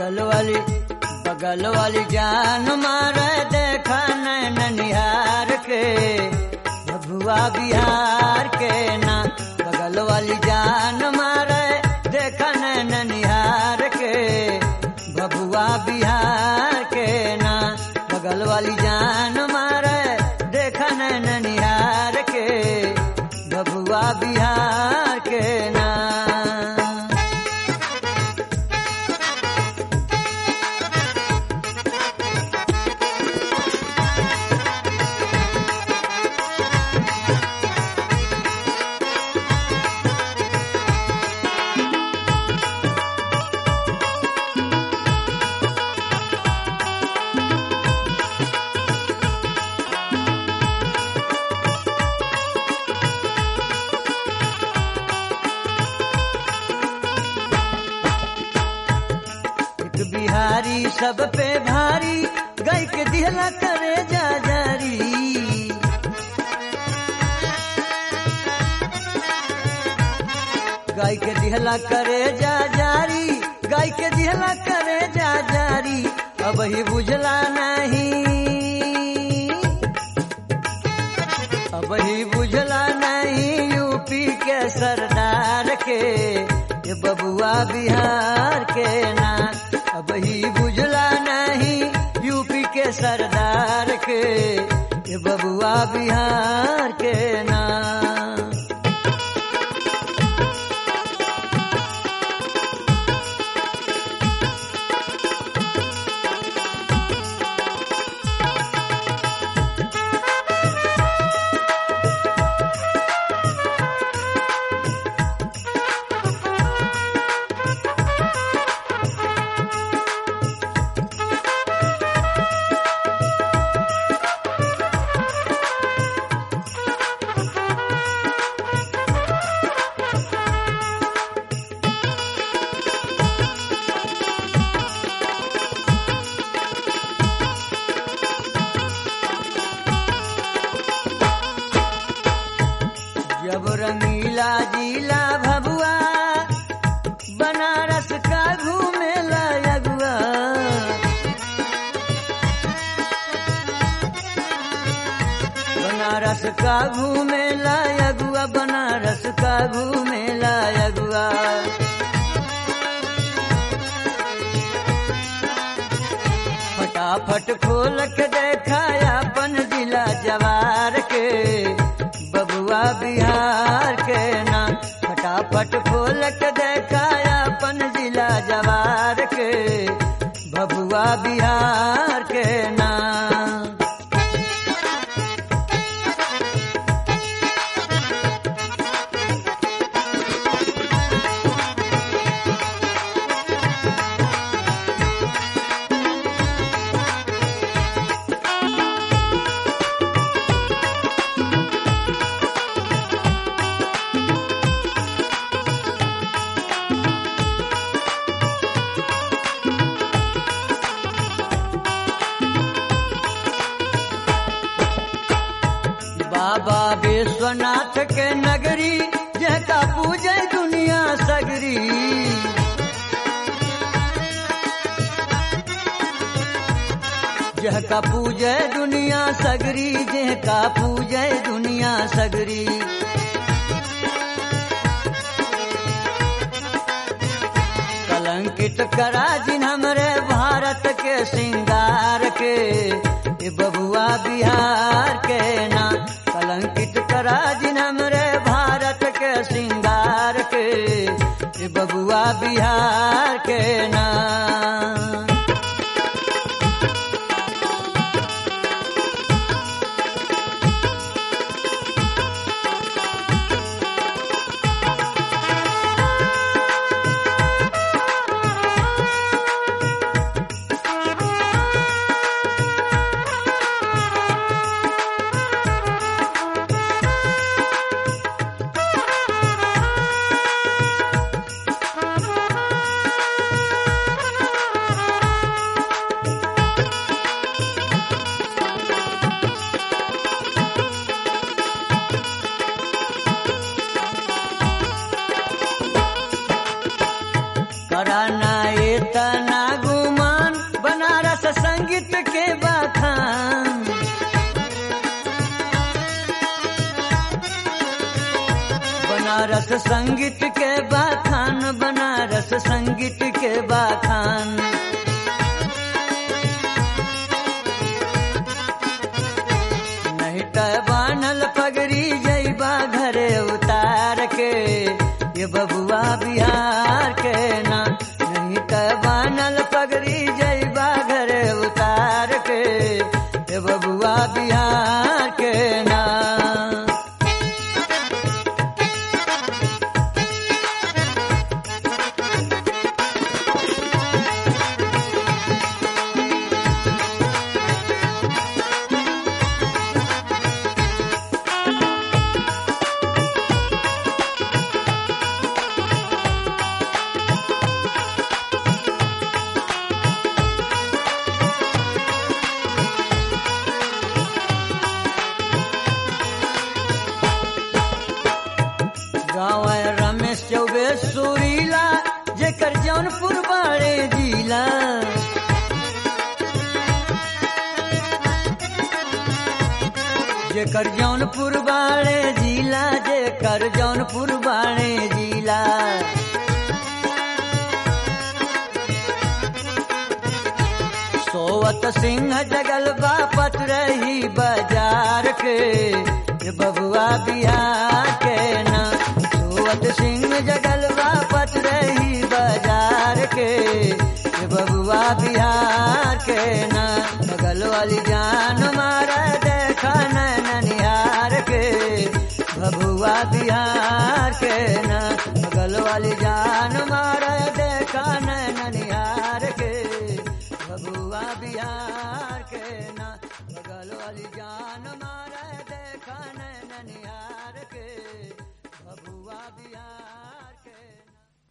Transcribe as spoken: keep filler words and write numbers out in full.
बगल वाली बगल वाली जान मारे देखा नैन निहार के भभुआ बिहार के ना बगल वाली जान मारे देखा नैन निहार के भभुआ बिहार के ना बगल वाली जान मारे देखा नैन निहार के भभुआ बिहार के ना। बिहारी सब पे भारी गाय के दिहला करे जा जारी गाय के दिहला करे जा जारी गाय के दिहला करे जा जारी अब ही बुझला नहीं अब ही बुझला नहीं यूपी के सरदार के ये बबुआ बिहार के ना अब ही बुझला नहीं यूपी के सरदार के ये बबुआ बिहार के ना। जब रंगीला जिला भभुआ बनारस का घूमेला अगुआ बनारस का घूमेला अगुआ बनारस का घूमेला अगुआ फटाफट खोल के देखाया अपन जिला जवार के बबुआ बिहार के ना फटाफट खोल के देखाया अपन जिला जवार के बबुआ बिहार के ना। बाबा विश्वनाथ के नगरी जका पूजे दुनिया सगरी जका पूजे दुनिया सगरी जका पूजे दुनिया सगरी कलंकित करा जिन हमरे भारत के सिंगार के ये बबुआ बिहार के ना कलंकित करा जिन हमरे भारत के सिंगार के ये बबुआ बिहार के ना। के बाखान बनारस संगीत के बाखान बनारस संगीत के बाखान नहीं त बानल पगड़ी जैबा घरे उतार के ये बबुआ बिहार के ना नहीं त बानल पगड़ी जैबा घरे उतार के ये बबुआ बिहार के ना। गाँव रमेश चौबे सुरीला जेकर जौनपुर बाड़े जिला जेकर जौनपुर बाड़े जिला जेकर जौनपुर बाड़े जिला सोवत सिंह जगल बापत रही बाजार के ये बबुआ बिहार